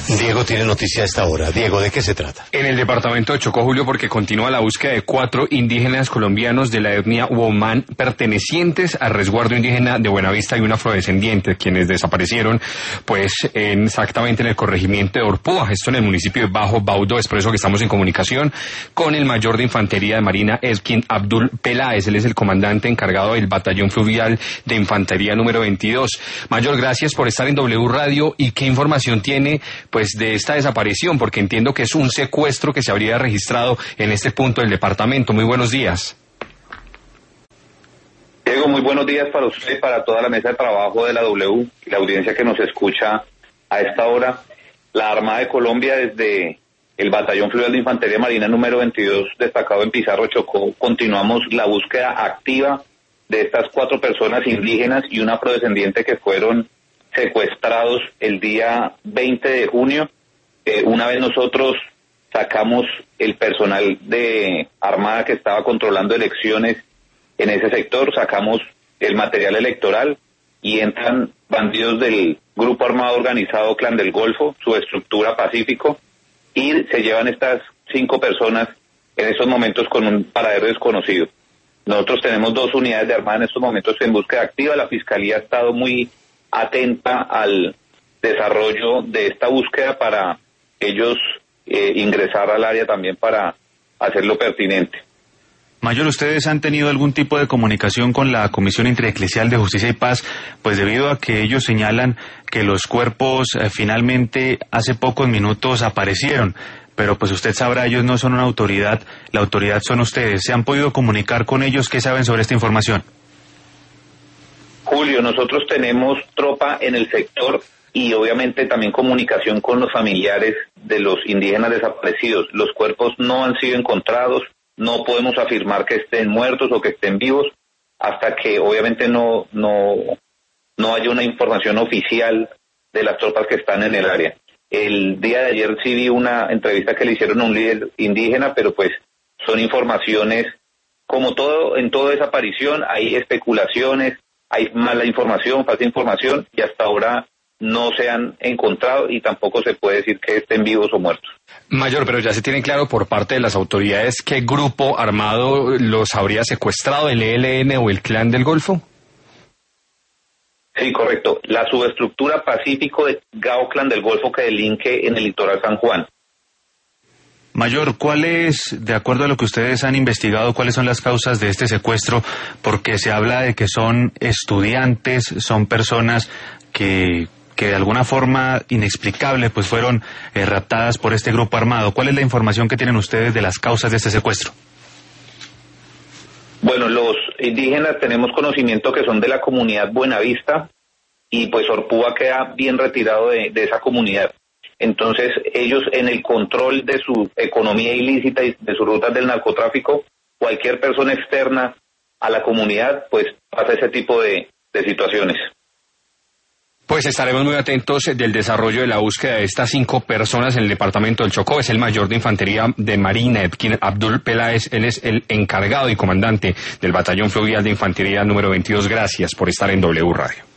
Diego tiene noticia a esta hora. Diego, ¿de qué se trata? En el departamento de Chocó, Julio, porque continúa la búsqueda de 4 indígenas colombianos de la etnia Huomán pertenecientes al resguardo indígena de Buenavista y un afrodescendiente, quienes desaparecieron exactamente en el corregimiento de Orpúa, esto en el municipio de Bajo Baudó. Es por eso que estamos en comunicación con el mayor de infantería de Marina, Elkin Abdul Peláez. Él es el comandante encargado del batallón fluvial de infantería número 22. Mayor, gracias por estar en W Radio. ¿Y qué información tiene de esta desaparición? Porque entiendo que es un secuestro que se habría registrado en este punto del departamento. Muy buenos días. Diego, muy buenos días para usted y para toda la mesa de trabajo de la W y la audiencia que nos escucha a esta hora. La Armada de Colombia, desde el Batallón Fluvial de Infantería Marina número 22, destacado en Pizarro, Chocó, continuamos la búsqueda activa de estas 4 personas indígenas y un afrodescendiente que fueron secuestrados el día 20 de junio. Una vez nosotros sacamos el personal de Armada que estaba controlando elecciones en ese sector, sacamos el material electoral y entran bandidos del grupo armado organizado Clan del Golfo, su estructura Pacífico, y se llevan estas 5 personas en estos momentos con un paradero desconocido. Nosotros tenemos 2 unidades de Armada en estos momentos en búsqueda activa. La Fiscalía ha estado muy atenta al desarrollo de esta búsqueda para ellos ingresar al área también para hacerlo pertinente. Mayor, ¿ustedes han tenido algún tipo de comunicación con la Comisión Intereclesial de Justicia y Paz? Pues debido a que ellos señalan que los cuerpos finalmente hace pocos minutos aparecieron, pero pues usted sabrá, ellos no son una autoridad, la autoridad son ustedes. ¿Se han podido comunicar con ellos? ¿Qué saben sobre esta información? Julio, nosotros tenemos tropa en el sector y obviamente también comunicación con los familiares de los indígenas desaparecidos. Los cuerpos no han sido encontrados, no podemos afirmar que estén muertos o que estén vivos hasta que obviamente no haya una información oficial de las tropas que están en el área. El día de ayer sí vi una entrevista que le hicieron a un líder indígena, pero pues son informaciones, como todo en toda desaparición, hay especulaciones, hay mala información, falsa información, y hasta ahora no se han encontrado y tampoco se puede decir que estén vivos o muertos. Mayor, pero ya se tiene claro por parte de las autoridades qué grupo armado los habría secuestrado, el ELN o el Clan del Golfo. Sí, correcto. La subestructura Pacífico de Gao Clan del Golfo que delinque en el litoral San Juan. Mayor, ¿cuáles, de acuerdo a lo que ustedes han investigado, cuáles son las causas de este secuestro? Porque se habla de que son estudiantes, son personas que de alguna forma inexplicable pues fueron raptadas por este grupo armado. ¿Cuál es la información que tienen ustedes de las causas de este secuestro? Bueno, los indígenas tenemos conocimiento que son de la comunidad Buenavista y pues Orpúa queda bien retirado de esa comunidad. Entonces ellos en el control de su economía ilícita y de sus rutas del narcotráfico, cualquier persona externa a la comunidad pues pasa ese tipo de situaciones. Pues estaremos muy atentos del desarrollo de la búsqueda de estas 5 personas en el departamento del Chocó. Es el mayor de infantería de Marina, Elkin Abdul Peláez. Él es el encargado y comandante del batallón fluvial de infantería número 22. Gracias por estar en W Radio.